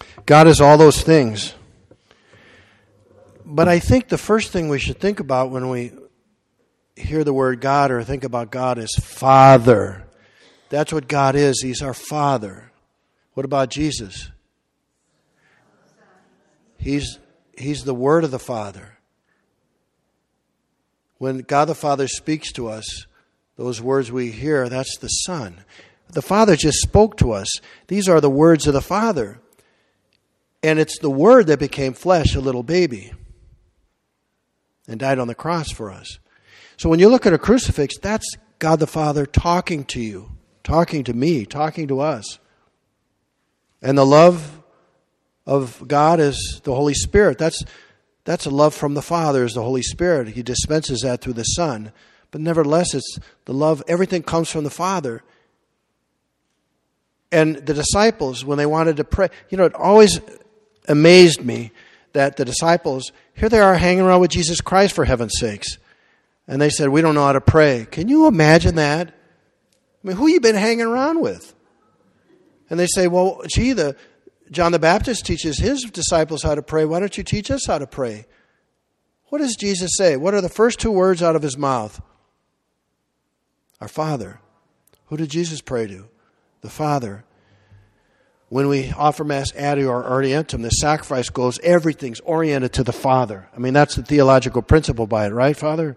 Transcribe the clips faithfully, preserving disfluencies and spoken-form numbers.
God is all those things. But I think the first thing we should think about when we hear the word God or think about God is Father. That's what God is. He's our Father. What about Jesus? He's, he's the Word of the Father. When God the Father speaks to us, those words we hear, that's the Son. The Father just spoke to us. These are the words of the Father. And it's the Word that became flesh, a little baby, and died on the cross for us. So when you look at a crucifix, that's God the Father talking to you, talking to me, talking to us. And the love of God is the Holy Spirit. That's, that's a love from the Father, is the Holy Spirit. He dispenses that through the Son. But nevertheless, it's the love, everything comes from the Father. And the disciples, when they wanted to pray, you know, it always amazed me that the disciples, here they are hanging around with Jesus Christ, for heaven's sakes. And they said, we don't know how to pray. Can you imagine that? I mean, who you been hanging around with? And they say, well, gee, the, John the Baptist teaches his disciples how to pray. Why don't you teach us how to pray? What does Jesus say? What are the first two words out of his mouth? Our Father. Who did Jesus pray to? The Father. When we offer Mass Adeo or Orientum, the sacrifice goes, everything's oriented to the Father. I mean, that's the theological principle by it, right, Father?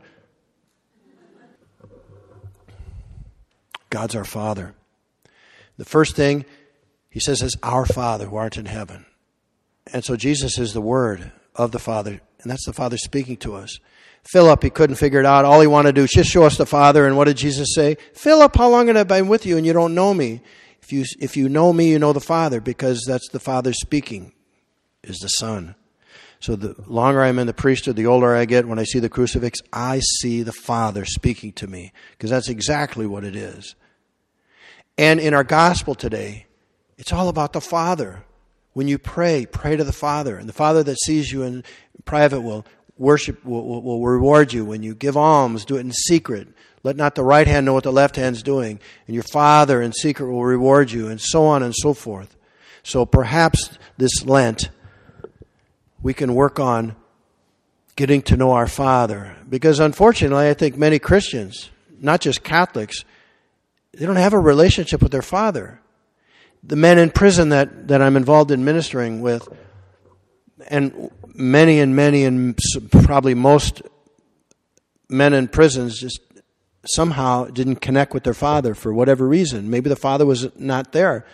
God's our Father. The first thing he says is, our Father who art in heaven. And so Jesus is the Word of the Father, and that's the Father speaking to us. Philip, he couldn't figure it out. All he wanted to do is just show us the Father. And what did Jesus say? Philip, how long have I been with you and you don't know me? If you, if you know me, you know the Father, because that's the Father speaking, is the Son. So the longer I'm in the priesthood, the older I get, when I see the crucifix, I see the Father speaking to me, because that's exactly what it is. And in our gospel today, it's all about the Father. When you pray, pray to the Father. And the Father that sees you in private will worship, will, will, will reward you. When you give alms, do it in secret. Let not the right hand know what the left hand's doing. And your Father in secret will reward you, and so on and so forth. So perhaps this Lent, we can work on getting to know our Father. Because unfortunately, I think many Christians, not just Catholics, they don't have a relationship with their Father. The men in prison that, that I'm involved in ministering with, and many and many and probably most men in prisons just somehow didn't connect with their Father for whatever reason. Maybe the Father was not there.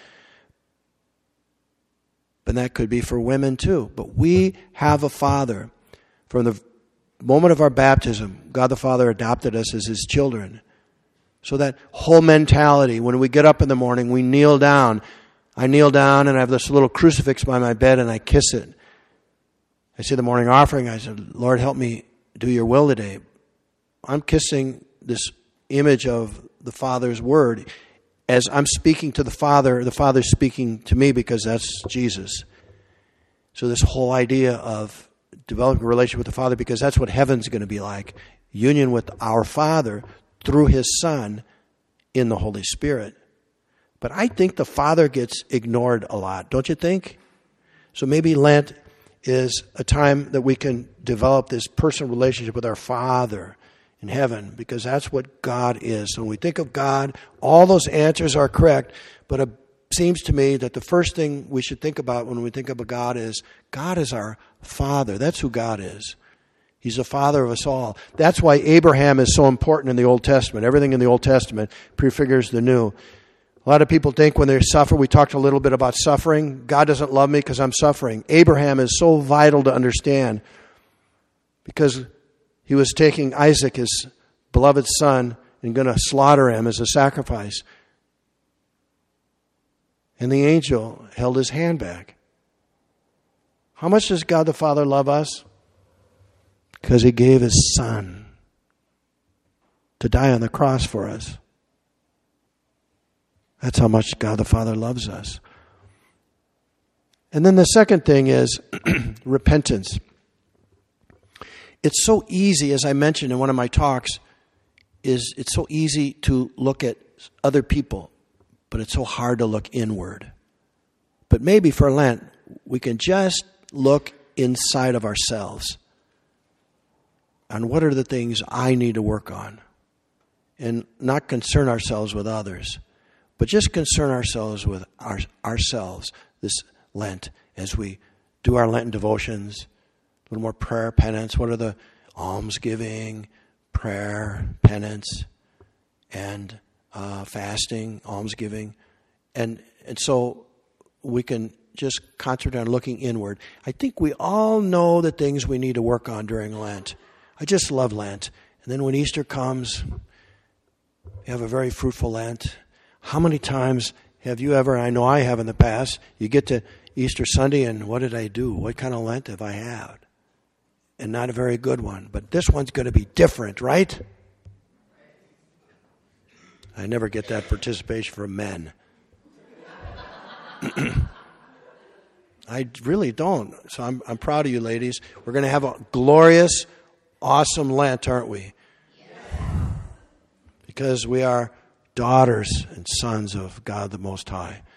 But that could be for women too. But we have a Father. From the moment of our baptism, God the Father adopted us as His children. So that whole mentality, when we get up in the morning, we kneel down. I kneel down and I have this little crucifix by my bed and I kiss it. I say the morning offering, I said, Lord, help me do your will today. I'm kissing this image of the Father's Word. As I'm speaking to the Father, the Father's speaking to me, because that's Jesus. So this whole idea of developing a relationship with the Father, because that's what heaven's going to be like. Union with our Father through His Son in the Holy Spirit. But I think the Father gets ignored a lot, don't you think? So maybe Lent is a time that we can develop this personal relationship with our Father in heaven, because that's what God is. So when we think of God, all those answers are correct, but it seems to me that the first thing we should think about when we think of a God is, God is our Father. That's who God is. He's the Father of us all. That's why Abraham is so important in the Old Testament. Everything in the Old Testament prefigures the New. A lot of people think when they suffer, we talked a little bit about suffering. God doesn't love me because I'm suffering. Abraham is so vital to understand, because he was taking Isaac, his beloved son, and going to slaughter him as a sacrifice. And the angel held his hand back. How much does God the Father love us? Because He gave His Son to die on the cross for us. That's how much God the Father loves us. And then the second thing is repentance. It's so easy, as I mentioned in one of my talks, is it's so easy to look at other people, but it's so hard to look inward. But maybe for Lent, we can just look inside of ourselves on what are the things I need to work on, and not concern ourselves with others, but just concern ourselves with our, ourselves this Lent as we do our Lenten devotions, a little more prayer, penance. What are the almsgiving, prayer, penance, and uh, fasting, almsgiving, and and so we can just concentrate on looking inward. I think we all know the things we need to work on during Lent. I just love Lent. And then when Easter comes, you have a very fruitful Lent. How many times have you ever, I know I have in the past, you get to Easter Sunday and what did I do? What kind of Lent have I had? And not a very good one. But this one's going to be different, right? I never get that participation from men. I really don't. So I'm, I'm proud of you, ladies. We're going to have a glorious, awesome Lent, aren't we? Because we are daughters and sons of God the Most High.